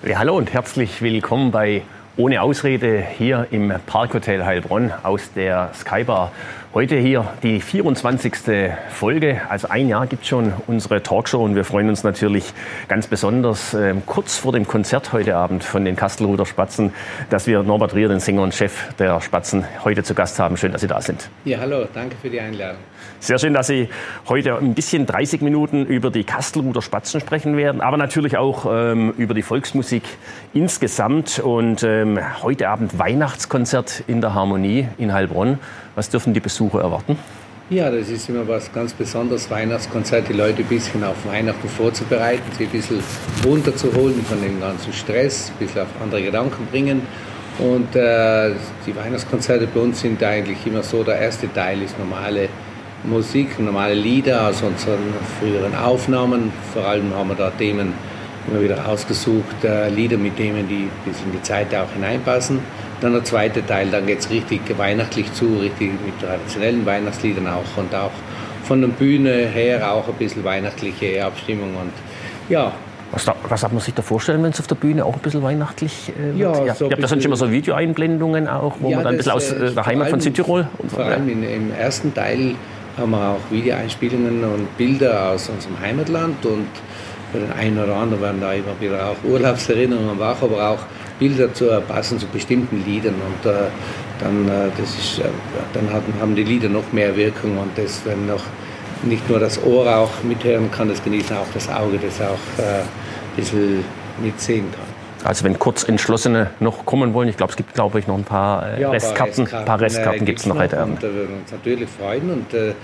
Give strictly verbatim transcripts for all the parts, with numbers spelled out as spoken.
Ja, hallo und herzlich willkommen bei Ohne Ausrede hier im Parkhotel Heilbronn aus der Skybar. Heute hier die vierundzwanzigste Folge, also ein Jahr gibt es schon unsere Talkshow und wir freuen uns natürlich ganz besonders äh, kurz vor dem Konzert heute Abend von den Kastelruther Spatzen, dass wir Norbert Rier, den Sänger und Chef der Spatzen, heute zu Gast haben. Schön, dass Sie da sind. Ja, hallo, danke für die Einladung. Sehr schön, dass Sie heute ein bisschen dreißig Minuten über die Kastelruther Spatzen sprechen werden, aber natürlich auch ähm, über die Volksmusik insgesamt. Und ähm, heute Abend Weihnachtskonzert in der Harmonie in Heilbronn. Was dürfen die Besucher erwarten? Ja, das ist immer was ganz Besonderes, Weihnachtskonzert, die Leute ein bisschen auf Weihnachten vorzubereiten, sie ein bisschen runterzuholen von dem ganzen Stress, ein bisschen auf andere Gedanken bringen. Und äh, die Weihnachtskonzerte bei uns sind eigentlich immer so, der erste Teil ist normale Musik, normale Lieder aus unseren früheren Aufnahmen. Vor allem haben wir da Themen immer wieder ausgesucht, äh, Lieder mit Themen, die ein bisschen in die Zeit auch hineinpassen. Dann der zweite Teil, dann geht es richtig weihnachtlich zu, richtig mit traditionellen Weihnachtsliedern auch und auch von der Bühne her auch ein bisschen weihnachtliche Abstimmung und ja. Was, da, was hat man sich da vorstellen, wenn es auf der Bühne auch ein bisschen weihnachtlich äh, ja, wird? Ja, so ich habe da sonst immer so Videoeinblendungen auch, wo ja, man dann ein bisschen aus äh, der Heimat allem, von Südtirol... Und vor allem in, im ersten Teil haben wir auch Videoeinspielungen und Bilder aus unserem Heimatland und bei den einen oder anderen werden da immer wieder auch Urlaubserinnerungen wach, aber auch Bilder zu, passen zu bestimmten Liedern und äh, dann, äh, das ist, äh, dann hat, haben die Lieder noch mehr Wirkung und das, wenn noch nicht nur das Ohr auch mithören kann, das genießen auch das Auge, das auch äh, ein bisschen mitsehen kann. Also wenn Kurzentschlossene noch kommen wollen, ich glaube, es gibt, glaube ich, noch ein paar äh, ja, Restkarten, ein paar Restkarten äh, gibt es noch heute Abend. Und da würden wir uns natürlich freuen und äh,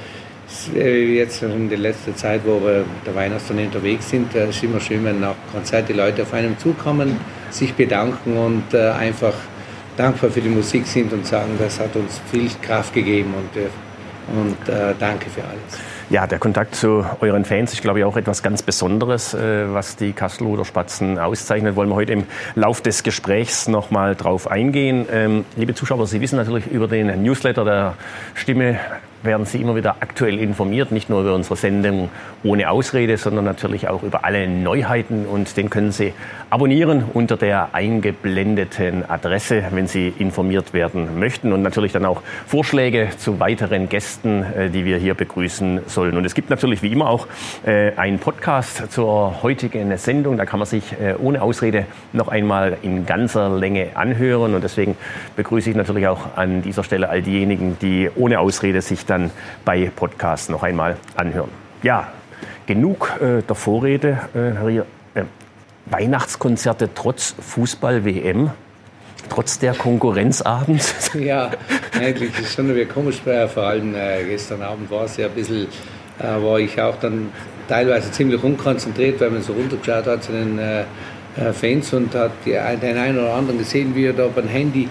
jetzt in der letzten Zeit, wo wir mit der Weihnachtstournee unterwegs sind, ist es immer schön, wenn nach Konzert die Leute auf einem zukommen, sich bedanken und äh, einfach dankbar für die Musik sind und sagen, das hat uns viel Kraft gegeben und, äh, und äh, danke für alles. Ja, der Kontakt zu euren Fans ist, glaube ich, auch etwas ganz Besonderes, äh, was die Kastelruther Spatzen auszeichnet. Wollen wir heute im Lauf des Gesprächs noch mal drauf eingehen. Ähm, liebe Zuschauer, Sie wissen natürlich über den Newsletter der Stimme, werden Sie immer wieder aktuell informiert, nicht nur über unsere Sendung Ohne Ausrede, sondern natürlich auch über alle Neuheiten. Und den können Sie abonnieren unter der eingeblendeten Adresse, wenn Sie informiert werden möchten. Und natürlich dann auch Vorschläge zu weiteren Gästen, die wir hier begrüßen sollen. Und es gibt natürlich wie immer auch einen Podcast zur heutigen Sendung. Da kann man sich ohne Ausrede noch einmal in ganzer Länge anhören. Und deswegen begrüße ich natürlich auch an dieser Stelle all diejenigen, die ohne Ausrede sich dann bei Podcasts noch einmal anhören. Ja, genug äh, der Vorrede, äh, Herr Rier. Äh, Weihnachtskonzerte trotz Fußball-W M, trotz der Konkurrenzabend. Ja, eigentlich ist es schon wieder komisch, vor allem äh, gestern Abend war es ja ein bisschen, äh, war ich auch dann teilweise ziemlich unkonzentriert, weil man so runtergeschaut hat zu den äh, Fans und hat die, den einen oder anderen gesehen, wie er da beim Handy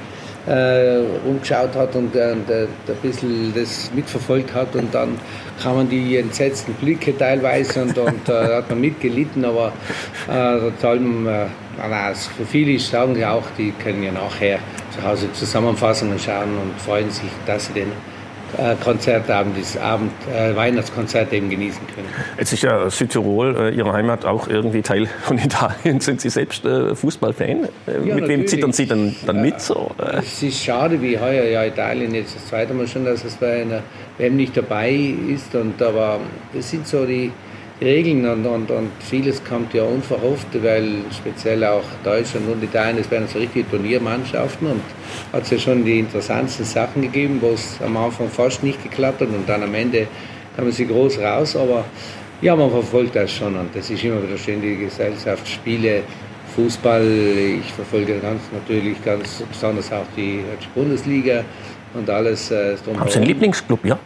Äh, umgeschaut hat und, äh, und äh, ein bisschen das mitverfolgt hat und dann kamen die entsetzten Blicke teilweise und, und äh, hat man mitgelitten, aber äh, vor allem, äh, also für viele sagen ja auch, die können ja nachher zu Hause Zusammenfassungen schauen und freuen sich, dass sie den äh, Konzertabend, dieses Abend, äh, Weihnachtskonzert eben genießen können. Jetzt ist ja Südtirol, äh, Ihre Heimat, auch irgendwie Teil von Italien. Sind Sie selbst äh, Fußballfan? Äh, ja, mit natürlich. wem zittern Sie dann, dann mit? So? Äh, es ist schade, wie heuer ja Italien jetzt das zweite Mal schon, dass es bei einer W M nicht dabei ist. Und, aber das sind so die Regeln und, und, und vieles kommt ja unverhofft, weil speziell auch Deutschland und Italien, das werden so richtige Turniermannschaften und hat es ja schon die interessantesten Sachen gegeben, wo es am Anfang fast nicht geklappt hat und dann am Ende kamen sie groß raus, aber ja, man verfolgt das schon und das ist immer wieder schön, die Gesellschaftsspiele, Fußball, ich verfolge ganz natürlich ganz besonders auch die Bundesliga und alles. Äh, Haben Sie einen Lieblingsclub, ja?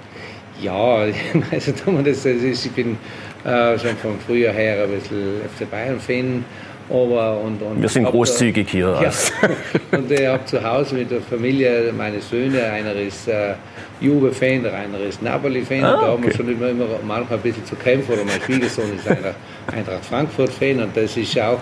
Ja, also das, das ist, ich bin äh, schon von früher her ein bisschen F C Bayern-Fan. Aber und, und wir sind großzügig hier. Ja, und ich habe zu Hause mit der Familie meine Söhne, einer ist äh, Juve-Fan, der andere ist Napoli-Fan. Ah, und da haben wir okay. schon immer, immer manchmal ein bisschen zu kämpfen. Oder mein Schwiegersohn ist einer Eintracht Frankfurt-Fan und das ist auch,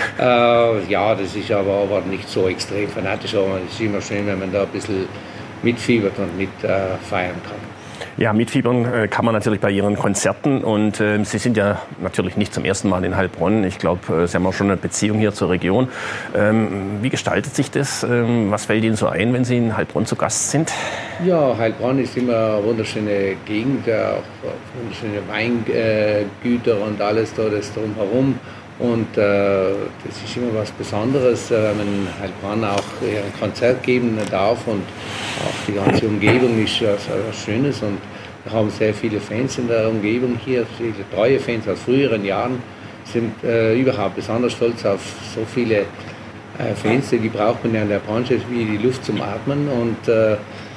äh, ja, das ist aber, aber nicht so extrem fanatisch, aber es ist immer schön, wenn man da ein bisschen mitfiebert und mit äh, feiern kann. Ja, mitfiebern äh, kann man natürlich bei Ihren Konzerten und äh, Sie sind ja natürlich nicht zum ersten Mal in Heilbronn. Ich glaube, äh, Sie haben auch schon eine Beziehung hier zur Region. Ähm, wie gestaltet sich das? Ähm, was fällt Ihnen so ein, wenn Sie in Heilbronn zu Gast sind? Ja, Heilbronn ist immer eine wunderschöne Gegend, auch wunderschöne Weingüter und alles da, das drumherum. Und äh, das ist immer was Besonderes, wenn man in Heilbronn auch ein Konzert geben darf und auch die ganze Umgebung ist was, was Schönes und wir haben sehr viele Fans in der Umgebung hier, viele treue Fans aus früheren Jahren, sind äh, überhaupt besonders stolz auf so viele äh, Fans, die braucht man ja in der Branche wie die Luft zum Atmen und äh,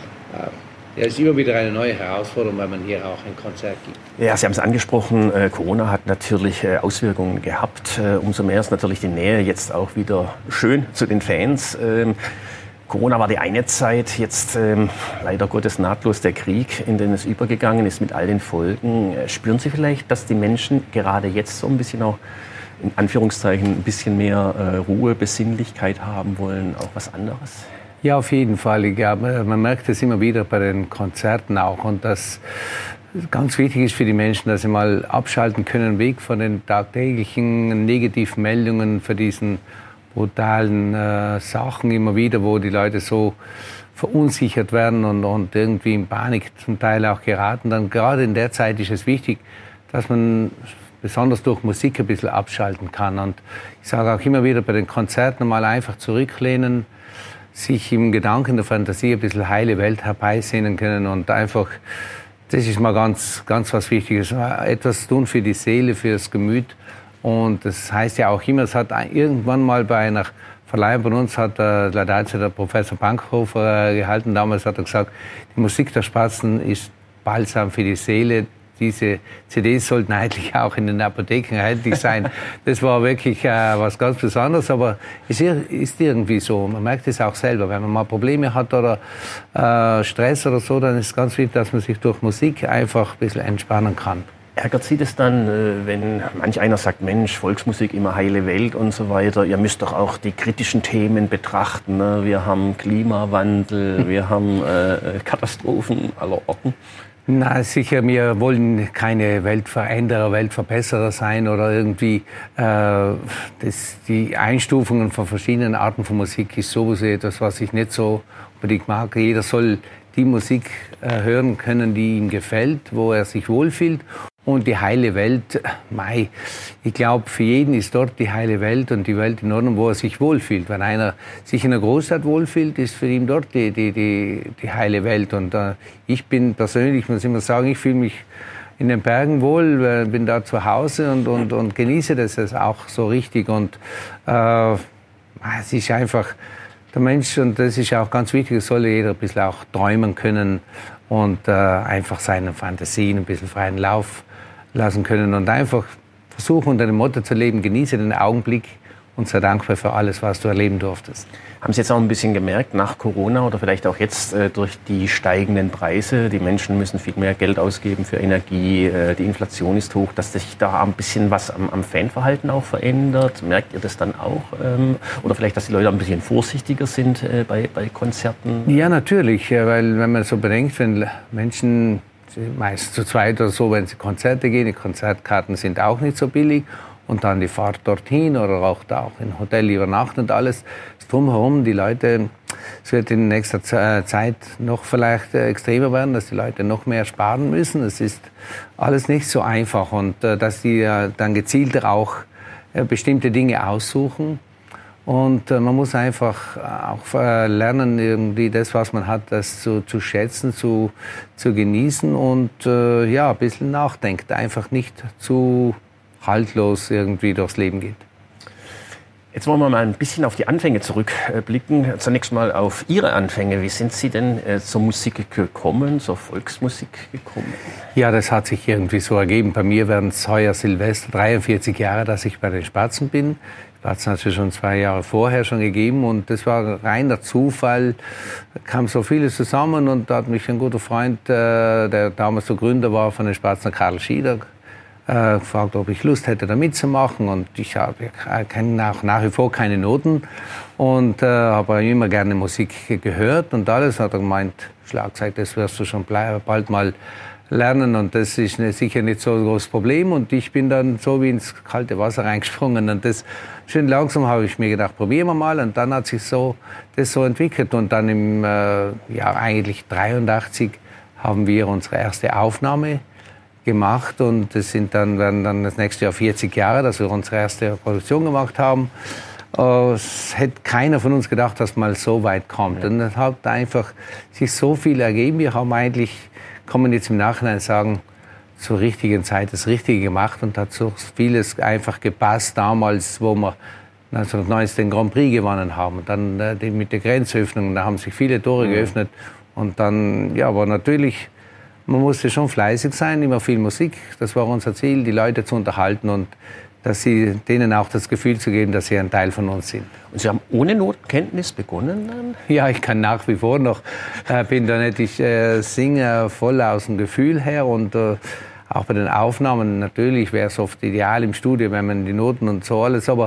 ja, es ist immer wieder eine neue Herausforderung, weil man hier auch ein Konzert gibt. Ja, Sie haben es angesprochen, äh, Corona hat natürlich äh, Auswirkungen gehabt. Äh, umso mehr ist natürlich die Nähe jetzt auch wieder schön zu den Fans. Ähm, Corona war die eine Zeit, jetzt ähm, leider Gottes nahtlos der Krieg, in den es übergegangen ist mit all den Folgen. Äh, spüren Sie vielleicht, dass die Menschen gerade jetzt so ein bisschen auch, in Anführungszeichen, ein bisschen mehr äh, Ruhe, Besinnlichkeit haben wollen, auch was anderes? Ja, auf jeden Fall. Ich glaube, man merkt es immer wieder bei den Konzerten auch. Und das ganz wichtig ist für die Menschen, dass sie mal abschalten können, weg von den tagtäglichen Negativmeldungen, für diesen brutalen äh, Sachen immer wieder, wo die Leute so verunsichert werden und, und irgendwie in Panik zum Teil auch geraten. Dann gerade in der Zeit ist es wichtig, dass man besonders durch Musik ein bisschen abschalten kann. Und ich sage auch immer wieder bei den Konzerten mal einfach zurücklehnen, sich im Gedanken der Fantasie ein bisschen heile Welt herbeisehnen können und einfach, das ist mal ganz, ganz was Wichtiges, etwas tun für die Seele, fürs Gemüt. Und das heißt ja auch immer, es hat irgendwann mal bei einer Verleihung von uns, hat der, der Professor Bankhofer gehalten, damals hat er gesagt, die Musik der Spatzen ist Balsam für die Seele. Diese C Ds sollten eigentlich auch in den Apotheken erhältlich sein. Das war wirklich äh, was ganz Besonderes, aber es ist irgendwie so. Man merkt es auch selber, wenn man mal Probleme hat oder äh, Stress oder so, dann ist es ganz wichtig, dass man sich durch Musik einfach ein bisschen entspannen kann. Ärgert Sie das dann, wenn manch einer sagt, Mensch, Volksmusik immer heile Welt und so weiter, ihr müsst doch auch die kritischen Themen betrachten, ne? Wir haben Klimawandel, wir haben äh, Katastrophen aller Orten. Na sicher, wir wollen keine Weltveränderer, Weltverbesserer sein oder irgendwie, äh, das, die Einstufungen von verschiedenen Arten von Musik ist sowieso etwas, was ich nicht so unbedingt mag. Jeder soll die Musik äh, hören können, die ihm gefällt, wo er sich wohlfühlt. Und die heile Welt, mei, ich glaube, für jeden ist dort die heile Welt und die Welt in Ordnung, wo er sich wohlfühlt. Wenn einer sich in einer Großstadt wohlfühlt, ist für ihn dort die, die, die, die heile Welt. Und äh, ich bin persönlich, muss immer sagen, ich fühle mich in den Bergen wohl, äh, bin da zu Hause und, und, und genieße das auch so richtig. Und äh, es ist einfach der Mensch, und das ist auch ganz wichtig, es soll jeder ein bisschen auch träumen können und äh, einfach seinen Fantasien ein bisschen freien Lauf lassen können und einfach versuchen, unter dem Motto zu leben, genieße den Augenblick und sei dankbar für alles, was du erleben durftest. Haben Sie jetzt auch ein bisschen gemerkt, nach Corona oder vielleicht auch jetzt äh, durch die steigenden Preise, die Menschen müssen viel mehr Geld ausgeben für Energie, äh, die Inflation ist hoch, dass sich da ein bisschen was am, am Fanverhalten auch verändert? Merkt ihr das dann auch? Ähm, oder vielleicht, dass die Leute ein bisschen vorsichtiger sind äh, bei, bei Konzerten? Ja, natürlich, weil wenn man so bedenkt, wenn Menschen meist zu zweit oder so, wenn sie Konzerte gehen, die Konzertkarten sind auch nicht so billig und dann die Fahrt dorthin oder auch da auch im Hotel übernachten und alles, das drumherum, die Leute, es wird in nächster Zeit noch vielleicht extremer werden, dass die Leute noch mehr sparen müssen, es ist alles nicht so einfach und dass die dann gezielter auch bestimmte Dinge aussuchen. Und äh, man muss einfach auch äh, lernen, irgendwie das, was man hat, das zu, zu schätzen, zu, zu genießen und äh, ja, ein bisschen nachdenkt, einfach nicht zu haltlos irgendwie durchs Leben geht. Jetzt wollen wir mal ein bisschen auf die Anfänge zurückblicken. Zunächst mal auf Ihre Anfänge. Wie sind Sie denn äh, zur Musik gekommen, zur Volksmusik gekommen? Ja, das hat sich irgendwie so ergeben. Bei mir werden es heuer Silvester dreiundvierzig Jahre, dass ich bei den Spatzen bin. Spatzen hat es schon zwei Jahre vorher schon gegeben und das war reiner Zufall. Da kam so vieles zusammen und da hat mich ein guter Freund, äh, der damals so Gründer war von den Spatzen, Karl Schieder, äh, gefragt, ob ich Lust hätte, da mitzumachen. Und ich, hab, ich kenne auch nach wie vor keine Noten. und äh, habe immer gerne Musik gehört und alles. Hat er gemeint, Schlagzeug, das wirst du schon bald mal lernen und das ist ne, sicher nicht so ein großes Problem. Und ich bin dann so wie ins kalte Wasser reingesprungen und das schön langsam habe ich mir gedacht, probieren wir mal. Und dann hat sich so das so entwickelt und dann im äh, ja eigentlich dreiundachtzig haben wir unsere erste Aufnahme gemacht und das sind dann, werden dann das nächste Jahr vierzig Jahre, dass wir unsere erste Produktion gemacht haben. Es hätte keiner von uns gedacht, dass mal so weit kommt. Ja. Und es hat einfach sich so viel ergeben. Wir haben eigentlich, kann man jetzt im Nachhinein sagen, zur richtigen Zeit das Richtige gemacht und hat so vieles einfach gepasst damals, wo wir neunzehnhundertneunzig den Grand Prix gewonnen haben. Und dann äh, mit der Grenzöffnung, da haben sich viele Tore mhm. geöffnet. Und dann, ja, aber natürlich, man musste schon fleißig sein, immer viel Musik. Das war unser Ziel, die Leute zu unterhalten und dass sie denen auch das Gefühl zu geben, dass sie ein Teil von uns sind. Und Sie haben ohne Notenkenntnis begonnen dann? Ja, ich kann nach wie vor noch, äh, bin da nicht, ich äh, singe voll aus dem Gefühl her und äh, auch bei den Aufnahmen natürlich wäre es oft ideal im Studio, wenn man die Noten und so alles, aber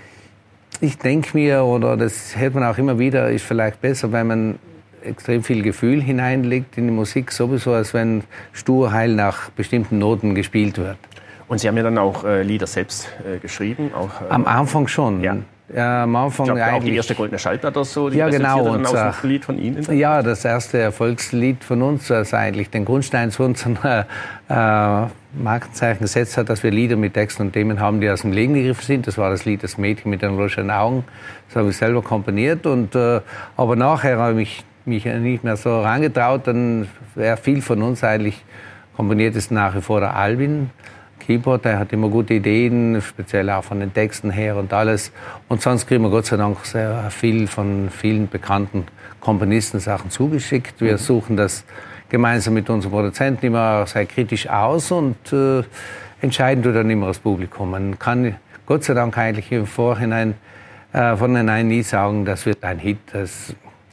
ich denke mir, oder das hört man auch immer wieder, ist vielleicht besser, wenn man extrem viel Gefühl hineinlegt in die Musik, sowieso, als wenn stur heil nach bestimmten Noten gespielt wird. Und Sie haben ja dann auch äh, Lieder selbst äh, geschrieben? Auch, äh, am Anfang schon. Ja. Ja, am Anfang ich glaube, eigentlich. Auch die erste Goldene Schallplatte oder so, die ja, genau, dann aus unser, dem Lied von Ihnen? Ja, das erste Erfolgslied von uns, das eigentlich den Grundstein zu unserem äh, Markenzeichen gesetzt hat, dass wir Lieder mit Texten und Themen haben, die aus dem Leben gegriffen sind. Das war das Lied Das Mädchen mit den rosanen Augen. Das habe ich selber komponiert. Und, äh, aber nachher habe ich mich nicht mehr so herangetraut. Dann wäre viel von uns eigentlich komponiert ist nach wie vor der Albin. Keyboard, der hat immer gute Ideen, speziell auch von den Texten her und alles. Und sonst kriegen wir Gott sei Dank sehr viel von vielen bekannten Komponisten Sachen zugeschickt. Wir suchen das gemeinsam mit unseren Produzenten immer sehr kritisch aus und äh, entscheiden tut dann immer das Publikum. Man kann Gott sei Dank eigentlich im Vorhinein äh, von hinein nie sagen, das wird ein Hit. Das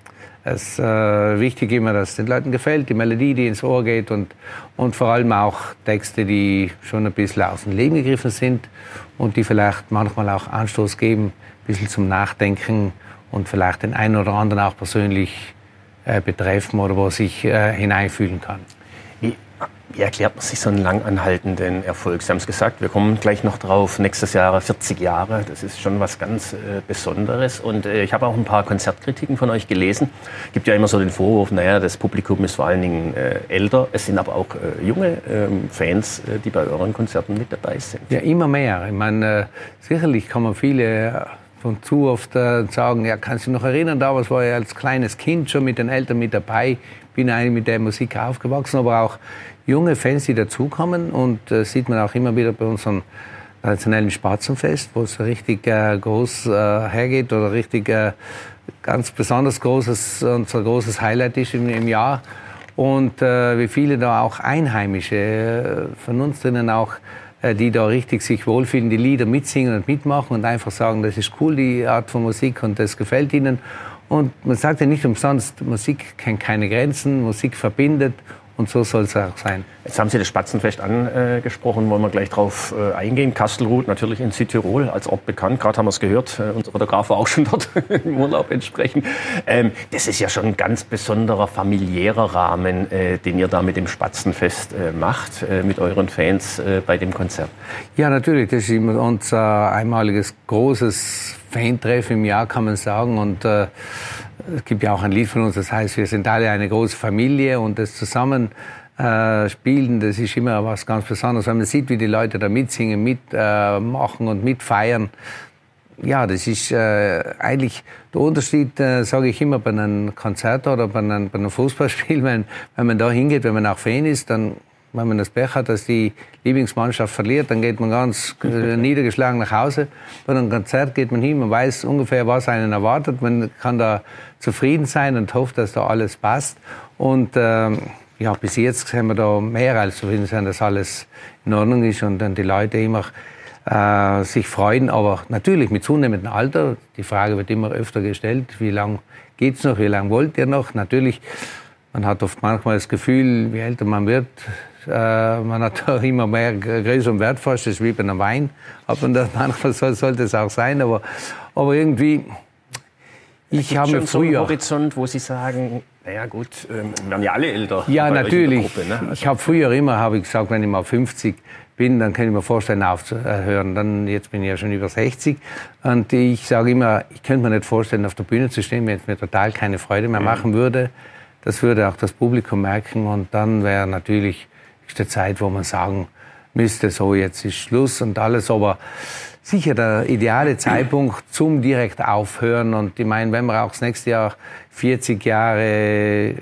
Es ist äh, wichtig immer, dass es den Leuten gefällt, die Melodie, die ins Ohr geht und, und vor allem auch Texte, die schon ein bisschen aus dem Leben gegriffen sind und die vielleicht manchmal auch Anstoß geben, ein bisschen zum Nachdenken und vielleicht den einen oder anderen auch persönlich äh, betreffen oder wo sich äh, hineinfühlen kann. Wie, wie erklärt man sich so einen lang anhaltenden Erfolg? Sie haben es gesagt, wir kommen gleich noch drauf, nächstes Jahr vierzig Jahre, das ist schon was ganz äh, Besonderes. Und äh, ich habe auch ein paar Konzertkritiken von euch gelesen. Es gibt ja immer so den Vorwurf, naja, das Publikum ist vor allen Dingen äh, älter. Es sind aber auch äh, junge äh, Fans, äh, die bei euren Konzerten mit dabei sind. Ja, immer mehr. Ich meine, äh, sicherlich kann man viele von zu oft äh, sagen, ja, kannst du dich noch erinnern, damals war ich als kleines Kind schon mit den Eltern mit dabei, bin eigentlich mit der Musik aufgewachsen, aber auch junge Fans, die dazukommen und äh, sieht man auch immer wieder bei unserem traditionellen Spatzenfest, wo es richtig äh, groß äh, hergeht oder richtig äh, ganz besonders großes, unser großes Highlight ist im, im Jahr. Und äh, wie viele da auch Einheimische äh, von uns drinnen auch, äh, die da richtig sich wohlfühlen, die Lieder mitsingen und mitmachen und einfach sagen, das ist cool, die Art von Musik und das gefällt ihnen. Und man sagt ja nicht umsonst, Musik kennt keine Grenzen, Musik verbindet. Und so soll es auch sein. Jetzt haben Sie das Spatzenfest angesprochen, wollen wir gleich drauf eingehen. Kastelruth natürlich in Südtirol als Ort bekannt. Gerade haben wir es gehört, unser Fotograf war auch schon dort im Urlaub entsprechend. Das ist ja schon ein ganz besonderer familiärer Rahmen, den ihr da mit dem Spatzenfest macht, mit euren Fans bei dem Konzert. Ja, natürlich. Das ist immer unser einmaliges großes Fan-Treff im Jahr, kann man sagen. Und äh, es gibt ja auch ein Lied von uns, das heißt, wir sind alle eine große Familie und das zusammen äh, spielen, das ist immer was ganz Besonderes, wenn man sieht, wie die Leute da mitsingen, mitmachen äh, und mitfeiern. Ja, das ist äh, eigentlich der Unterschied, äh, sage ich immer, bei einem Konzert oder bei einem, bei einem Fußballspiel, wenn, wenn man da hingeht, wenn man auch Fan ist, dann, wenn man das Pech hat, dass die Lieblingsmannschaft verliert, dann geht man ganz äh, niedergeschlagen nach Hause. Bei einem Konzert geht man hin, man weiß ungefähr, was einen erwartet. Man kann da zufrieden sein und hofft, dass da alles passt. Und ähm, ja, bis jetzt haben wir da mehr als zufrieden sein, dass alles in Ordnung ist und dann die Leute immer äh, sich freuen. Aber natürlich mit zunehmendem Alter, die Frage wird immer öfter gestellt, wie lange geht's noch, wie lange wollt ihr noch? Natürlich, man hat oft manchmal das Gefühl, je älter man wird, Äh, man hat da immer mehr größeren Wert fast, das ist wie bei einem Wein. Aber manchmal soll, sollte es auch sein. Aber, aber irgendwie, Ich habe schon früher so einen Horizont, wo Sie sagen, naja gut, ähm, wir werden ja alle älter. Ja, natürlich. Gruppe, ne? Also ich habe früher immer, habe ich gesagt, wenn ich mal fünfzig bin, dann kann ich mir vorstellen, aufzuhören. Dann, jetzt bin ich ja schon über sechzig. Und ich sage immer, ich könnte mir nicht vorstellen, auf der Bühne zu stehen, wenn es mir total keine Freude mehr machen würde. Das würde auch das Publikum merken. Und dann wäre natürlich die Zeit, wo man sagen müsste, so jetzt ist Schluss und alles. Aber sicher der ideale Zeitpunkt zum direkt aufhören. Und ich meine, wenn wir auch das nächste Jahr vierzig Jahre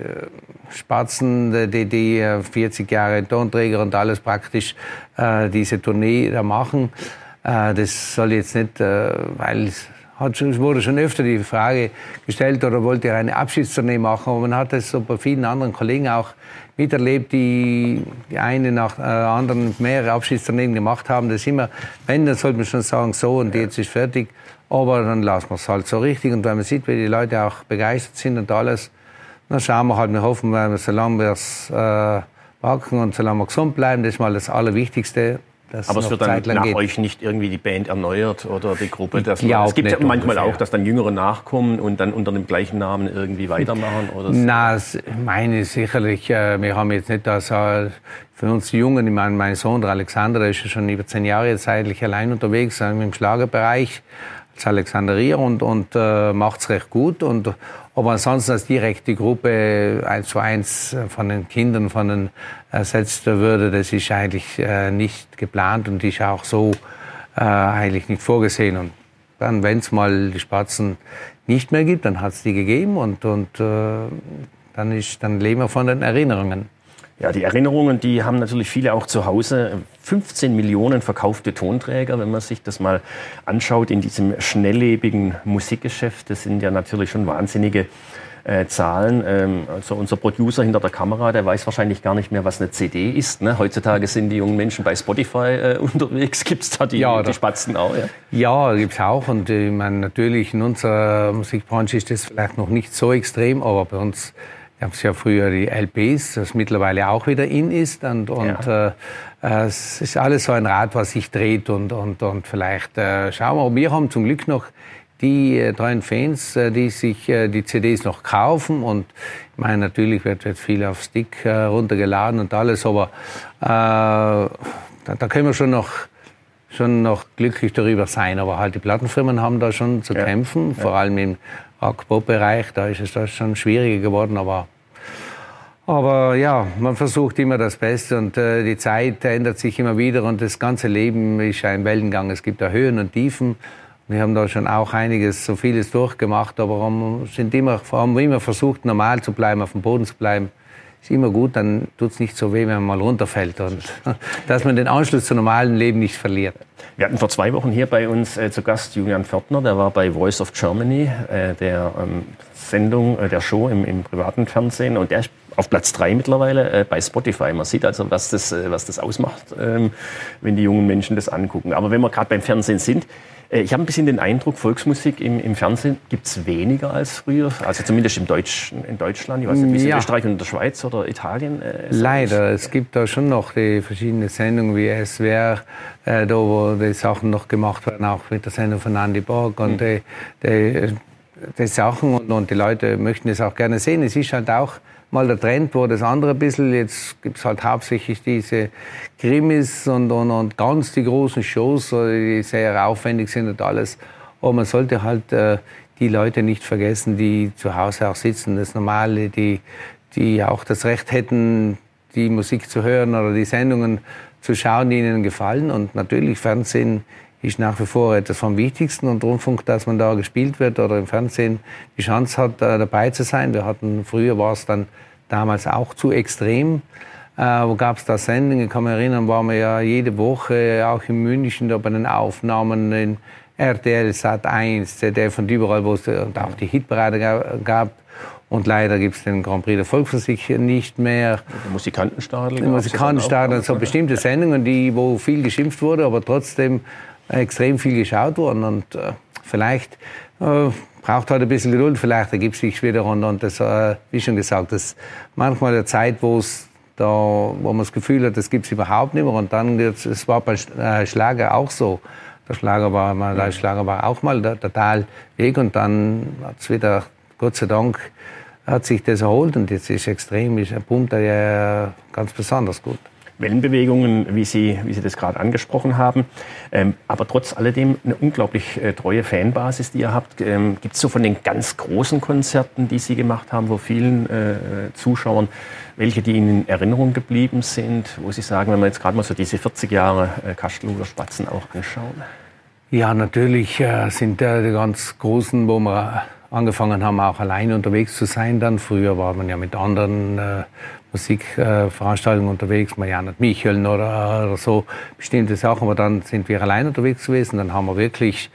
Spatzen, die, die vierzig Jahre Tonträger und alles praktisch äh, diese Tournee da machen, äh, das soll jetzt nicht, äh, weil es hat schon, wurde schon öfter die Frage gestellt, oder wollte er eine Abschiedstournee machen, aber man hat das so bei vielen anderen Kollegen auch miterlebt, die die eine nach äh, anderen mehrere Abschiedstourneen gemacht haben. Das ist immer, wenn, dann sollte man schon sagen, so und jetzt ist fertig, aber dann lassen wir es halt so richtig. Und wenn man sieht, wie die Leute auch begeistert sind und alles, dann schauen wir halt, wir hoffen, weil wir, solange wir es äh, packen und solange wir gesund bleiben, das ist mal das Allerwichtigste. Aber es wird dann nach geht. euch nicht irgendwie die Band erneuert oder die Gruppe? Dass man, es gibt ja manchmal ungefähr. auch, dass dann Jüngere nachkommen und dann unter dem gleichen Namen irgendwie weitermachen? Oder so. Nein, meine sicherlich. Äh, wir haben jetzt nicht das äh, für uns die Jungen. Ich meine, mein Sohn, der Alexander, der ist ja schon über zehn Jahre jetzt eigentlich allein unterwegs äh, im Schlagerbereich als Alexandrier und, und äh, macht's recht gut. Und, aber ansonsten als direkt die Gruppe eins zu eins von den Kindern von den ersetzt würde, das ist eigentlich äh, nicht geplant und ist auch so äh, eigentlich nicht vorgesehen. Und dann, wenn es mal die Spatzen nicht mehr gibt, dann hat es die gegeben und, und äh, dann, ist, dann leben wir von den Erinnerungen. Ja, die Erinnerungen, die haben natürlich viele auch zu Hause. fünfzehn Millionen verkaufte Tonträger, wenn man sich das mal anschaut in diesem schnelllebigen Musikgeschäft. Das sind ja natürlich schon wahnsinnige äh, Zahlen. Ähm, also unser Producer hinter der Kamera, der weiß wahrscheinlich gar nicht mehr, was eine C D ist. Ne? Heutzutage sind die jungen Menschen bei Spotify äh, unterwegs. Gibt es da die, ja, die Spatzen auch? Ja, ja gibt es auch. Und ich meine, natürlich in unserer Musikbranche ist das vielleicht noch nicht so extrem, aber bei uns gab es ja früher die L Ps, das mittlerweile auch wieder in ist. Und, und ja. äh, es ist alles so ein Rad, was sich dreht. Und, und, und vielleicht äh, schauen wir, wir haben zum Glück noch die äh, treuen Fans, äh, die sich äh, die C Ds noch kaufen. Und ich meine, natürlich wird jetzt viel auf Stick äh, runtergeladen und alles. Aber äh, da, da können wir schon noch, schon noch glücklich darüber sein. Aber halt die Plattenfirmen haben da schon zu ja. kämpfen, ja. vor allem im Rock-Pop-Bereich. Da ist es da schon schwieriger geworden. Aber Aber ja, man versucht immer das Beste und äh, die Zeit ändert sich immer wieder und das ganze Leben ist ein Wellengang. Es gibt da Höhen und Tiefen. Wir haben da schon auch einiges, so vieles durchgemacht, aber haben, sind immer, haben immer versucht, normal zu bleiben, auf dem Boden zu bleiben. Ist immer gut, dann tut's nicht so weh, wenn man mal runterfällt und dass man den Anschluss zum normalen Leben nicht verliert. Wir hatten vor zwei Wochen hier bei uns äh, zu Gast Julian Pförtner, der war bei Voice of Germany, äh, der ähm, Sendung, äh, der Show im, im privaten Fernsehen, und der ist auf Platz drei mittlerweile äh, bei Spotify. Man sieht also, was das, äh, was das ausmacht, ähm, wenn die jungen Menschen das angucken. Aber wenn wir gerade beim Fernsehen sind, äh, ich habe ein bisschen den Eindruck, Volksmusik im, im Fernsehen gibt's weniger als früher, also zumindest im Deutsch, in Deutschland, ich weiß nicht, wie es ja. in Österreich und in der Schweiz oder Italien äh, Leider, es gibt da schon noch die verschiedenen Sendungen wie S W R, äh, da wo die Sachen noch gemacht werden, auch mit der Sendung von Andy Borg und mhm. die, die, die Sachen und, und die Leute möchten es auch gerne sehen. Es ist halt auch mal der Trend, wo das andere ein bisschen, jetzt gibt's halt hauptsächlich diese Krimis und, und, und ganz die großen Shows, die sehr aufwendig sind und alles. Aber man sollte halt äh, die Leute nicht vergessen, die zu Hause auch sitzen, das Normale, die, die auch das Recht hätten, die Musik zu hören oder die Sendungen zu schauen, die ihnen gefallen. Und natürlich, Fernsehen ist nach wie vor etwas vom Wichtigsten, und Rundfunk, dass man da gespielt wird oder im Fernsehen die Chance hat, dabei zu sein. Wir hatten, früher war es dann damals auch zu extrem. Äh, wo gab es da Sendungen? Ich kann mich erinnern, waren wir ja jede Woche auch in München da bei den Aufnahmen in R T L, Sat eins, Z D F und überall, wo es und auch die Hitparade gab. Und leider gibt es den Grand Prix der Volksmusik nicht mehr. Der Musikantenstadel. Der Musikantenstadel, so bestimmte Sendungen, die, wo viel geschimpft wurde, aber trotzdem extrem viel geschaut worden. Und äh, vielleicht äh, braucht halt ein bisschen Geduld, vielleicht ergibt es sich wieder. Und, und das, äh, wie schon gesagt, das manchmal eine Zeit, wo es da, wo man das Gefühl hat, das gibt es überhaupt nicht mehr. Und dann, es war bei äh, Schlager auch so. Der Schlager war, mal, der Schlager war auch mal der total weg und dann hat es wieder, Gott sei Dank, hat sich das erholt und jetzt ist extrem, ist ein Pump, der ja ganz besonders gut. Wellenbewegungen, wie Sie, wie Sie das gerade angesprochen haben. Ähm, aber trotz alledem eine unglaublich äh, treue Fanbasis, die ihr habt. Ähm, gibt es so von den ganz großen Konzerten, die Sie gemacht haben, wo vielen äh, Zuschauern, welche, die Ihnen in Erinnerung geblieben sind, wo Sie sagen, wenn wir jetzt gerade mal so diese vierzig Jahre äh, Kastelruther Spatzen auch anschauen? Ja, natürlich äh, sind äh, die ganz großen, wo wir angefangen haben, auch alleine unterwegs zu sein dann. Früher war man ja mit anderen äh, Musikveranstaltungen äh, unterwegs, Marianne Micheln oder, oder so, bestimmte Sachen. Aber dann sind wir allein unterwegs gewesen. Dann haben wir wirklich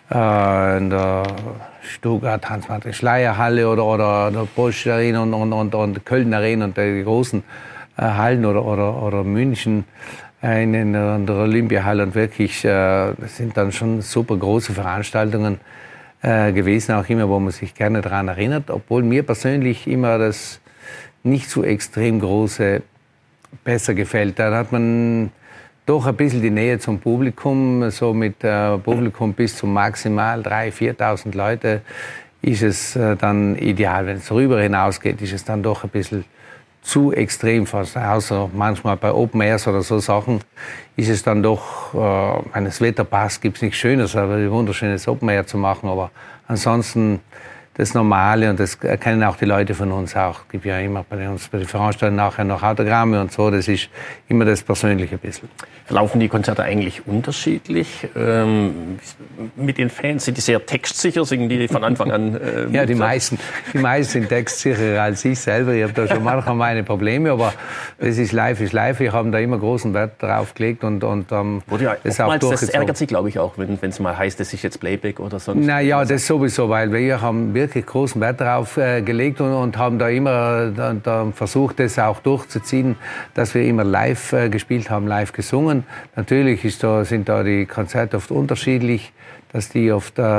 äh, in der Stuttgart Hans-Martin Schleyer-Halle oder, oder der Bosch Arena und, und, und, und Köln Arena und die großen äh, Hallen oder, oder, oder München äh, in, in, in der Olympiahalle. Und wirklich, äh, das sind dann schon super große Veranstaltungen äh, gewesen, auch immer, wo man sich gerne daran erinnert. Obwohl mir persönlich immer das nicht so extrem große besser gefällt. Da hat man doch ein bisschen die Nähe zum Publikum, so mit äh, Publikum bis zu maximal dreitausend, viertausend Leute ist es äh, dann ideal. Wenn es darüber hinausgeht, ist es dann doch ein bisschen zu extrem fast. Außer manchmal bei Open Airs oder so Sachen ist es dann doch, äh, wenn das Wetter passt, gibt es nichts Schönes, aber ein wunderschönes Open Air zu machen. Aber ansonsten das Normale, und das kennen auch die Leute von uns auch. Es gibt ja immer bei uns bei den Veranstaltungen nachher noch Autogramme und so. Das ist immer das Persönliche ein bisschen. Verlaufen die Konzerte eigentlich unterschiedlich? Ähm, mit den Fans, sind die sehr textsicher? Singen die von Anfang an? Äh, ja, die meisten, die meisten sind textsicherer als ich selber. Ich habe da schon manchmal meine Probleme, aber das ist live, ist live. Wir haben da immer großen Wert drauf gelegt und, und ähm, ja das auch durchgezogen. Das ärgert Sie, glaube ich, auch, wenn es mal heißt, das ist jetzt Playback oder sonst. Na ja, das sowieso, weil wir haben wirklich großen Wert darauf äh, gelegt und, und haben da immer da, da versucht, das auch durchzuziehen, dass wir immer live äh, gespielt haben, live gesungen. Natürlich ist da, sind da die Konzerte oft unterschiedlich, dass die oft, äh,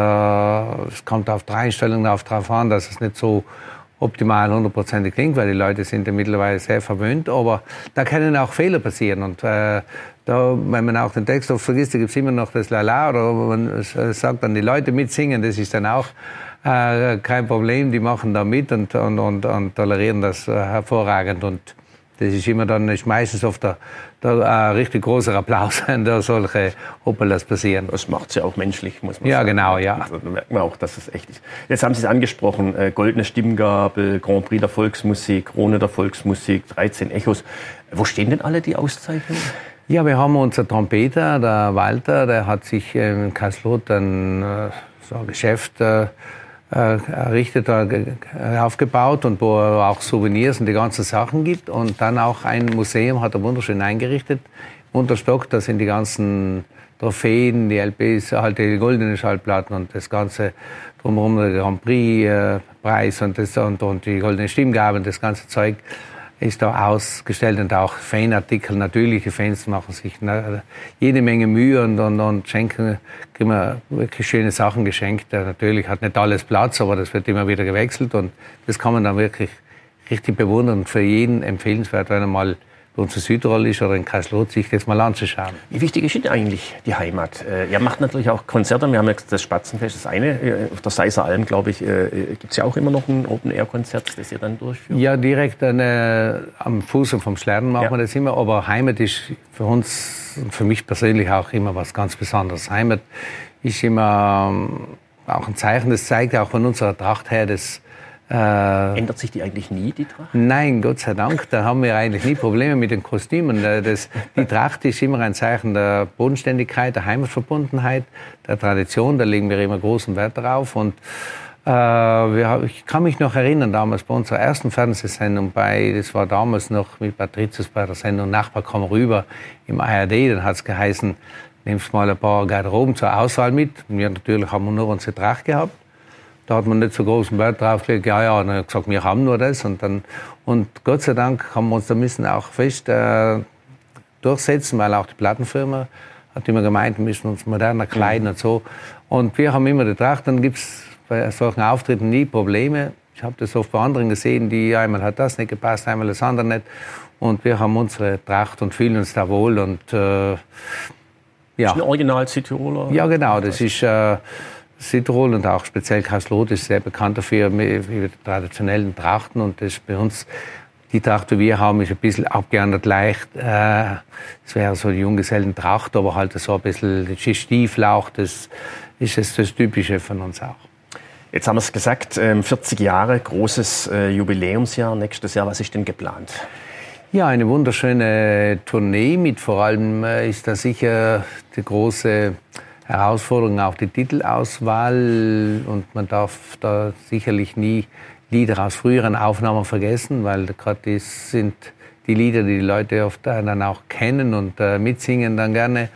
es kommt auf die Einstellungen auf drauf an, dass es nicht so optimal hundertprozentig klingt, weil die Leute sind ja mittlerweile sehr verwöhnt, aber da können auch Fehler passieren und äh, da, wenn man auch den Text oft vergisst, da gibt es immer noch das Lala oder man sagt dann, die Leute mitsingen, das ist dann auch äh, kein Problem, die machen da mit und, und, und, und tolerieren das äh, hervorragend und das ist immer dann, ist meistens oft der, der ein richtig großer Applaus, wenn da solche Hoppelas passieren. Das macht es ja auch menschlich, muss man ja, sagen. Ja, genau, ja. Also, da merkt man auch, dass es echt ist. Jetzt haben Sie es angesprochen, äh, Goldene Stimmgabel, Grand Prix der Volksmusik, Krone der Volksmusik, dreizehn Echos. Wo stehen denn alle die Auszeichnungen? Ja, wir haben unser Trompeter, der Walter, der hat sich in Kastelruther ein, äh, so ein Geschäft äh, errichtet, äh, aufgebaut und wo er auch Souvenirs und die ganzen Sachen gibt. Und dann auch ein Museum hat er wunderschön eingerichtet. Unterstock, da sind die ganzen Trophäen, die L Ps, halt die goldenen Schallplatten und das Ganze drumherum, der Grand Prix-Preis und, das, und, und die goldene Stimmgabe und das ganze Zeug ist da ausgestellt und auch Fanartikel. Natürliche Fans machen sich jede Menge Mühe und, und, und schenken, kriegen wir wirklich schöne Sachen geschenkt. Natürlich hat nicht alles Platz, aber das wird immer wieder gewechselt und das kann man dann wirklich richtig bewundern und für jeden empfehlenswert, wenn er mal bei uns in Südtirol ist oder in Kastelruther, sich das mal anzuschauen. Wie wichtig ist Ihnen eigentlich die Heimat? Äh, ihr macht natürlich auch Konzerte. Wir haben jetzt das Spatzenfest, das eine. Äh, auf der Seisser Alm, glaube ich, äh, gibt es ja auch immer noch ein Open-Air-Konzert, das ihr dann durchführt. Ja, direkt eine, am Fuß vom Schlern machen ja. wir das immer. Aber Heimat ist für uns und für mich persönlich auch immer was ganz Besonderes. Heimat ist immer ähm, auch ein Zeichen, das zeigt auch von unserer Tracht her, das Äh, Ändert sich die eigentlich nie, die Tracht? Nein, Gott sei Dank. Da haben wir eigentlich nie Probleme mit den Kostümen. Das, die Tracht ist immer ein Zeichen der Bodenständigkeit, der Heimatverbundenheit, der Tradition. Da legen wir immer großen Wert drauf. Und äh, wir, ich kann mich noch erinnern, damals bei unserer ersten Fernsehsendung, bei, das war damals noch mit Patricius bei der Sendung Nachbar komm rüber im A R D, dann hat es geheißen, nimmst mal ein paar Garderoben zur Auswahl mit. Wir natürlich haben wir nur unsere Tracht gehabt. Da hat man nicht so großen Wert drauf gelegt, ja, ja, und dann hat gesagt, wir haben nur das. Und, dann, und Gott sei Dank haben wir uns da müssen auch fest äh, durchsetzen, weil auch die Plattenfirma hat immer gemeint, wir müssen uns moderner kleiden und so. Und wir haben immer die Tracht, dann gibt es bei solchen Auftritten nie Probleme. Ich habe das oft bei anderen gesehen, die einmal hat das nicht gepasst, einmal das andere nicht. Und wir haben unsere Tracht und fühlen uns da wohl. Und äh, Ja. Das ist ein Original Südtiroler? Ja, genau. Das ist äh, Südtirol und auch speziell Kastelrod ist sehr bekannt dafür, mit, mit traditionellen Trachten. Und das bei uns, die Tracht, die wir haben, ist ein bisschen abgeändert leicht. Es äh, wäre so die Junggesellentracht, aber halt so ein bisschen das Stiefel auch. Das ist das, das Typische von uns auch. Jetzt haben wir es gesagt, vierzig Jahre, großes Jubiläumsjahr nächstes Jahr. Was ist denn geplant? Ja, eine wunderschöne Tournee mit vor allem ist da sicher die große Herausforderung auch die Titelauswahl. Und man darf da sicherlich nie Lieder aus früheren Aufnahmen vergessen, weil gerade das sind die Lieder, die die Leute oft dann auch kennen und mitsingen dann gerne.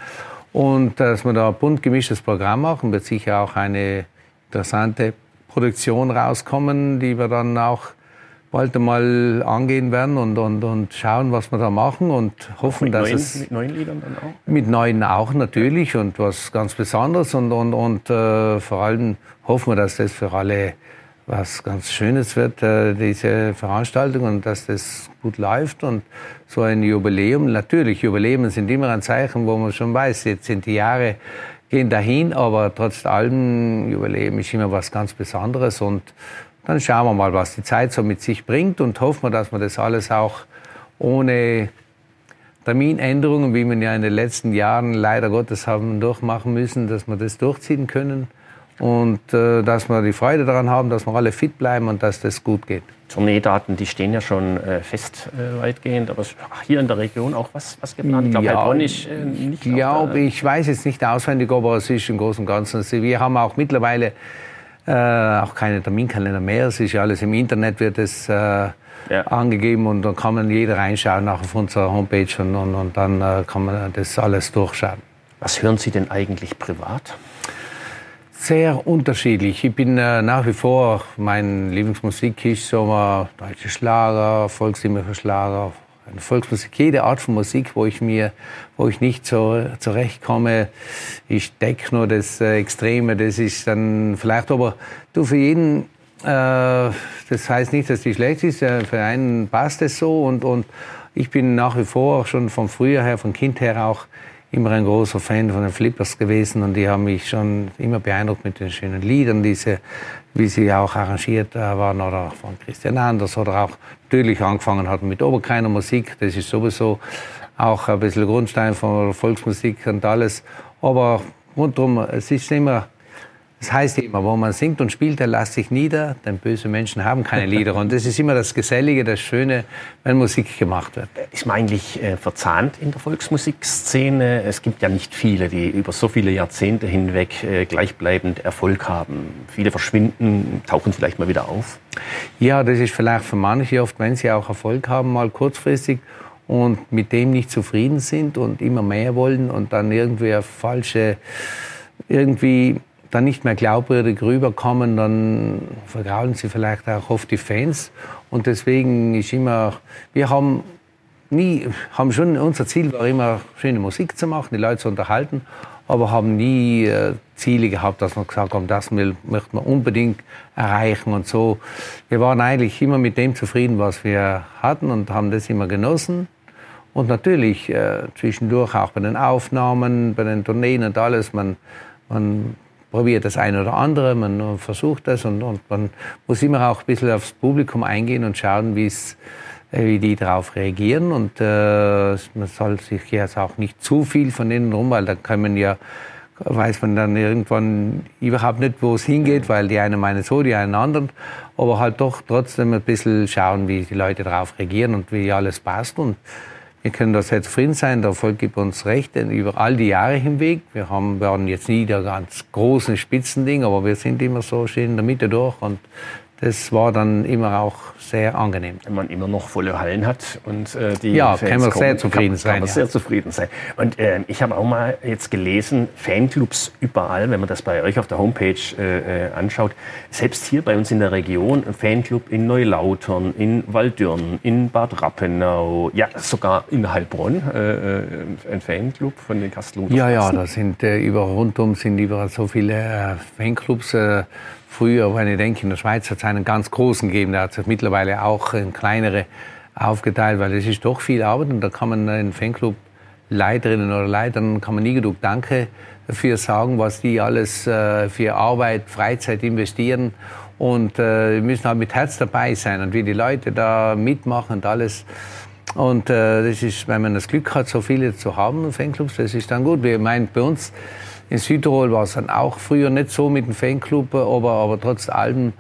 Und dass wir da ein bunt gemischtes Programm machen, wird sicher auch eine interessante Produktion rauskommen, die wir dann auch bald einmal angehen werden und, und, und schauen, was wir da machen und hoffen, mit dass neuen, es... Mit neuen Liedern dann auch? Mit neuen auch natürlich und was ganz Besonderes und, und, und äh, vor allem hoffen wir, dass das für alle was ganz Schönes wird, äh, diese Veranstaltung und dass das gut läuft und so ein Jubiläum. Natürlich, Jubiläum sind immer ein Zeichen, wo man schon weiß, jetzt sind die Jahre gehen dahin, aber trotz allem, Jubiläum ist immer was ganz Besonderes und dann schauen wir mal, was die Zeit so mit sich bringt und hoffen wir, dass wir das alles auch ohne Terminänderungen, wie wir ja in den letzten Jahren leider Gottes haben durchmachen müssen, dass wir das durchziehen können und äh, dass wir die Freude daran haben, dass wir alle fit bleiben und dass das gut geht. Tourneedaten, die stehen ja schon äh, fest äh, weitgehend, aber ach, hier in der Region auch was, was geplant? Ich glaube, ja, Heilbronn ist äh, nicht... Ich glaube, ich weiß jetzt nicht auswendig, aber es ist im Großen und Ganzen. Wir haben auch mittlerweile äh, auch keine Terminkalender mehr. Es ist ja alles im Internet, wird es äh, ja. angegeben und dann kann man jeder reinschauen auch auf unserer Homepage und, und, und dann äh, kann man das alles durchschauen. Was hören Sie denn eigentlich privat? Sehr unterschiedlich. Ich bin äh, nach wie vor, meine Lieblingsmusik ist so mal deutsche Schlager, volkstümliche Schlager, eine Volksmusik, jede Art von Musik, wo ich mir, wo ich nicht so zurechtkomme, ist Techno, das äh, Extreme, das ist dann vielleicht, aber du für jeden, äh, das heißt nicht, dass die schlecht ist, äh, für einen passt es so und, und ich bin nach wie vor schon von früher her, von Kind her auch immer ein großer Fan von den Flippers gewesen und die haben mich schon immer beeindruckt mit den schönen Liedern, diese, wie sie auch arrangiert waren, oder von Christian Anders oder auch natürlich angefangen hatten mit Oberkreiner Musik, das ist sowieso auch ein bisschen Grundstein von Volksmusik und alles, aber rundherum, es ist immer, das heißt immer, wo man singt und spielt, der lässt sich nieder, denn böse Menschen haben keine Lieder. Und das ist immer das Gesellige, das Schöne, wenn Musik gemacht wird. Ist man eigentlich äh, verzahnt in der Volksmusikszene? Es gibt ja nicht viele, die über so viele Jahrzehnte hinweg äh, gleichbleibend Erfolg haben. Viele verschwinden, tauchen vielleicht mal wieder auf. Ja, das ist vielleicht für manche oft, wenn sie auch Erfolg haben, mal kurzfristig und mit dem nicht zufrieden sind und immer mehr wollen und dann irgendwie eine falsche, irgendwie dann nicht mehr glaubwürdig rüberkommen, dann vergraulen sie vielleicht auch oft die Fans. Und deswegen ist immer, wir haben nie, haben schon, unser Ziel war immer, schöne Musik zu machen, die Leute zu unterhalten, aber haben nie äh, Ziele gehabt, dass wir gesagt haben, das will, möchten wir unbedingt erreichen und so. Wir waren eigentlich immer mit dem zufrieden, was wir hatten und haben das immer genossen. Und natürlich äh, zwischendurch auch bei den Aufnahmen, bei den Tourneen und alles, man, man probiert das eine oder andere, man versucht das und, und man muss immer auch ein bisschen aufs Publikum eingehen und schauen, wie's, wie die darauf reagieren. Und äh, man soll sich jetzt auch nicht zu viel von denen rum, weil dann kann man ja, weiß man dann irgendwann überhaupt nicht, wo es hingeht, weil die einen meinen so, die einen anderen. Aber halt doch trotzdem ein bisschen schauen, wie die Leute darauf reagieren und wie alles passt. Und wir können da sehr zufrieden sein, der Erfolg gibt uns recht, denn über all die Jahre hinweg, wir haben, waren jetzt nie der ganz großen Spitzending, aber wir sind immer so schön in der Mitte durch und das war dann immer auch sehr angenehm. Wenn man immer noch volle Hallen hat und äh, die ja, Fans kann man kommen, sehr zufrieden kann, sein. Kann man ja. sehr zufrieden sein. Und äh, ich habe auch mal jetzt gelesen, Fanclubs überall, wenn man das bei euch auf der Homepage äh, anschaut, selbst hier bei uns in der Region, ein Fanclub in Neulautern, in Waldürn, in Bad Rappenau, ja sogar in Heilbronn, äh, ein Fanclub von den Kastelruther Ja, ja, Spatzen. da sind äh, über rundum sind überall so viele äh, Fanclubs. Äh, Früher, wenn ich denke, in der Schweiz hat es einen ganz großen gegeben, der hat sich mittlerweile auch in kleinere aufgeteilt, weil es ist doch viel Arbeit und da kann man einen Fanclub Leiterinnen oder Leitern kann man nie genug Danke dafür sagen, was die alles äh, für Arbeit, Freizeit investieren. Und äh, wir müssen halt mit Herz dabei sein und wie die Leute da mitmachen und alles. Und äh, das ist, wenn man das Glück hat, so viele zu haben, Fanclubs, das ist dann gut. Wir meinen, bei uns in Südtirol war es dann auch früher nicht so mit dem Fanclub, aber, aber trotz allem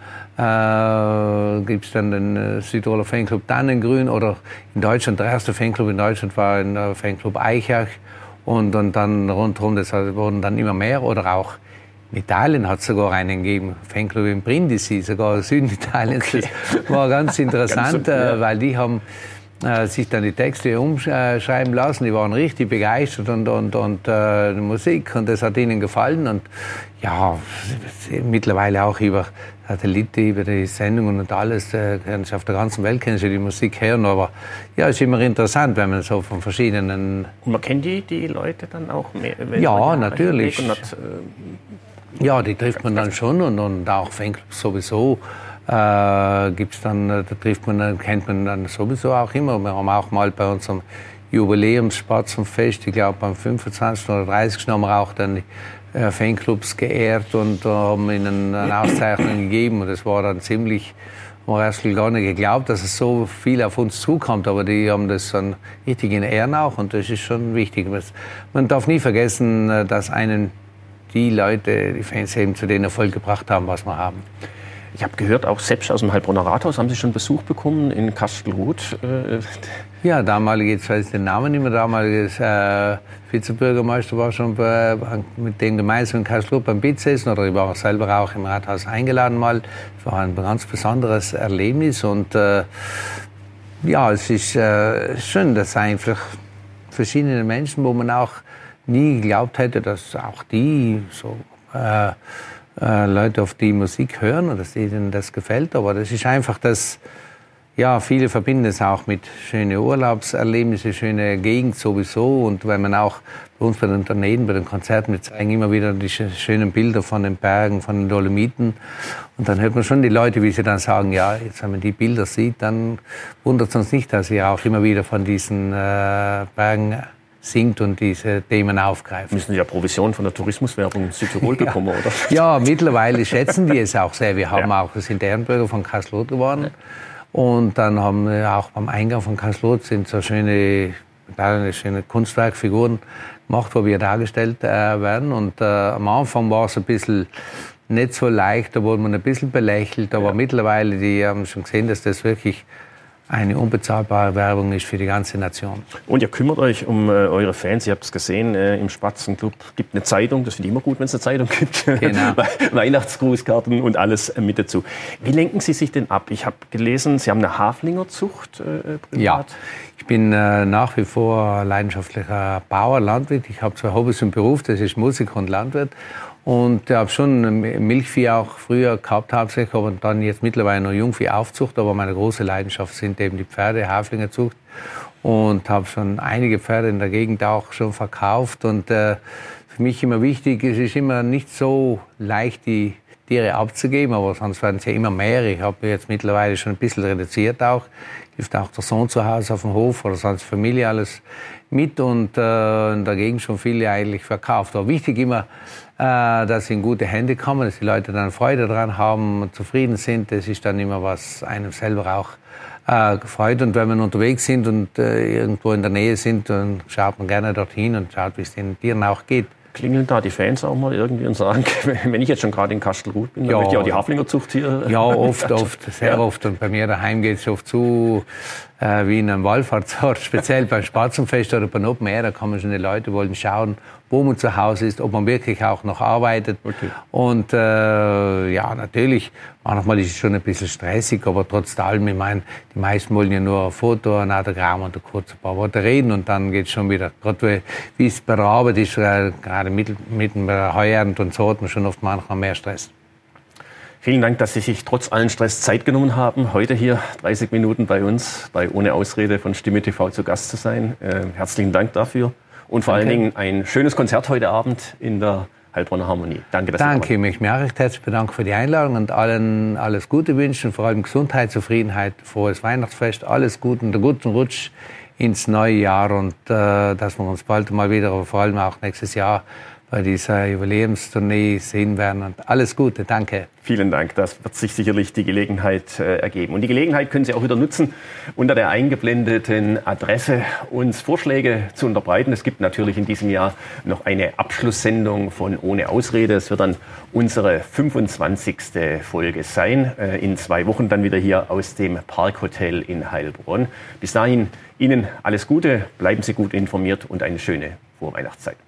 äh, gibt es dann den äh, Südtiroler Fanclub Tannengrün oder in Deutschland, der erste Fanclub in Deutschland war der Fanclub Eichach und, und dann rundherum, das wurden dann immer mehr oder auch in Italien hat es sogar einen gegeben, Fanclub in Brindisi, sogar Süden Italiens. Okay. Das war ganz interessant, ganz so, ja. weil die haben äh, sich dann die Texte umschreiben lassen, die waren richtig begeistert und, und, und äh, die Musik und das hat ihnen gefallen und ja, mittlerweile auch über Satellite, über die Sendungen und alles, äh, auf der ganzen Welt können sie die Musik hören, aber ja, es ist immer interessant, wenn man so von verschiedenen... Und man kennt die, die Leute dann auch mehr? Ja, natürlich. Hat, äh Ja, die trifft man dann schon und, und auch Fanclubs sowieso äh, gibt's dann, da trifft man, dann kennt man dann sowieso auch immer. Wir haben auch mal bei unserem Jubiläumsspatzenfest, ich glaube beim fünfundzwanzigsten oder dreißigsten haben wir auch dann die äh, Fanclubs geehrt und äh, haben ihnen eine Auszeichnung gegeben und das war dann ziemlich, haben wir erst gar nicht geglaubt, dass es so viel auf uns zukommt, aber die haben das dann richtig in Ehren auch und das ist schon wichtig. Man darf nie vergessen, dass einen die Leute, die Fans eben zu den Erfolg gebracht haben, was wir haben. Ich habe gehört, auch selbst aus dem Heilbronner Rathaus haben Sie schon Besuch bekommen in Kastelruth. Ja, damalige, jetzt weiß ich den Namen nicht mehr, damaliges äh, Vizebürgermeister war schon bei, mit dem gemeinsam in Kastelruth beim Pizzessen oder ich war auch selber auch im Rathaus eingeladen mal. Es war ein ganz besonderes Erlebnis und äh, ja, es ist äh, schön, dass einfach verschiedene Menschen, wo man auch nie geglaubt hätte, dass auch die so äh, äh, Leute auf die Musik hören oder dass ihnen das gefällt. Aber das ist einfach das, ja, viele verbinden es auch mit schönen Urlaubserlebnissen, schöne Gegend sowieso. Und wenn man auch bei uns bei den Unternehmen, bei den Konzerten, wir zeigen immer wieder die schönen Bilder von den Bergen, von den Dolomiten. Und dann hört man schon die Leute, wie sie dann sagen, ja, jetzt wenn man die Bilder sieht, dann wundert es uns nicht, dass sie auch immer wieder von diesen äh, Bergen singt und diese Themen aufgreift. Müssen ja Provision von der Tourismuswerbung in Südtirol ja. bekommen, oder? Ja, mittlerweile schätzen die es auch sehr. Wir haben ja. auch, wir sind Ehrenbürger von Kastelruth geworden. Ja. Und dann haben wir auch beim Eingang von Kastelruth sind so schöne, schöne Kunstwerkfiguren gemacht, wo wir dargestellt äh, werden. Und äh, am Anfang war es ein bisschen nicht so leicht, da wurde man ein bisschen belächelt. Aber ja. mittlerweile, die haben schon gesehen, dass das wirklich eine unbezahlbare Werbung ist für die ganze Nation. Und ihr kümmert euch um äh, eure Fans. Ihr habt es gesehen, äh, im Spatzenclub gibt eine Zeitung. Das finde ich immer gut, wenn es eine Zeitung gibt. Genau. Weihnachtsgrußkarten und alles äh, mit dazu. Wie lenken Sie sich denn ab? Ich habe gelesen, Sie haben eine Haflingerzucht äh, privat. Ja, ich bin äh, nach wie vor leidenschaftlicher Bauer, Landwirt. Ich habe zwei Hobbys und Beruf, das ist Musiker und Landwirt. Und ich habe schon Milchvieh auch früher gehabt, hauptsächlich, aber dann jetzt mittlerweile noch Jungviehaufzucht. Aber meine große Leidenschaft sind eben die Pferde, Haflingerzucht. Und habe schon einige Pferde in der Gegend auch schon verkauft. Und äh, für mich immer wichtig, es ist immer nicht so leicht, die Tiere abzugeben, aber sonst werden es ja immer mehr. Ich habe jetzt mittlerweile schon ein bisschen reduziert auch. Hilft auch der Sohn zu Hause auf dem Hof oder sonst Familie alles mit und äh, in der Gegend schon viele eigentlich verkauft. Aber wichtig immer, äh, dass sie in gute Hände kommen, dass die Leute dann Freude daran haben und zufrieden sind. Das ist dann immer, was einem selber auch äh, gefreut. Und wenn wir unterwegs sind und äh, irgendwo in der Nähe sind, dann schaut man gerne dorthin und schaut, wie es den Tieren auch geht. Klingeln da die Fans auch mal irgendwie und sagen, wenn ich jetzt schon gerade in Kastelruth bin, dann ja, möchte ich auch die Haflingerzucht hier. Ja, oft, oft, sehr ja. oft. Und bei mir daheim geht es oft zu äh, wie in einem Wallfahrtsort, speziell beim Spatzenfest oder beim Open Air. Da kommen schon die Leute, wollen schauen, wo man zu Hause ist, ob man wirklich auch noch arbeitet. Okay. Und äh, ja, natürlich, manchmal ist es schon ein bisschen stressig, aber trotz allem, ich meine, die meisten wollen ja nur ein Foto, ein Autogramm und kurz ein paar Worte reden und dann geht es schon wieder. Gerade wie es bei der Arbeit ist, äh, gerade mitten, mitten bei der Heuernte und so hat man schon oft manchmal mehr Stress. Vielen Dank, dass Sie sich trotz allen Stress Zeit genommen haben, heute hier dreißig Minuten bei uns, bei Ohne Ausrede von Stimme T V zu Gast zu sein. Äh, herzlichen Dank dafür. Und vor Danke. allen Dingen ein schönes Konzert heute Abend in der Heilbronner Harmonie. Danke, dass Danke, ich möchte mich auch recht herzlich bedanken für die Einladung und allen alles Gute wünschen, vor allem Gesundheit, Zufriedenheit, frohes Weihnachtsfest, alles Gute und einen guten Rutsch ins neue Jahr und äh, dass wir uns bald mal wieder, aber vor allem auch nächstes Jahr bei dieser Jubiläumstournee sehen werden. Und alles Gute, danke. Vielen Dank, das wird sich sicherlich die Gelegenheit äh, ergeben. Und die Gelegenheit können Sie auch wieder nutzen, unter der eingeblendeten Adresse uns Vorschläge zu unterbreiten. Es gibt natürlich in diesem Jahr noch eine Abschlusssendung von Ohne Ausrede. Es wird dann unsere fünfundzwanzigste Folge sein. Äh, in zwei Wochen dann wieder hier aus dem Parkhotel in Heilbronn. Bis dahin Ihnen alles Gute, bleiben Sie gut informiert und eine schöne Vorweihnachtszeit.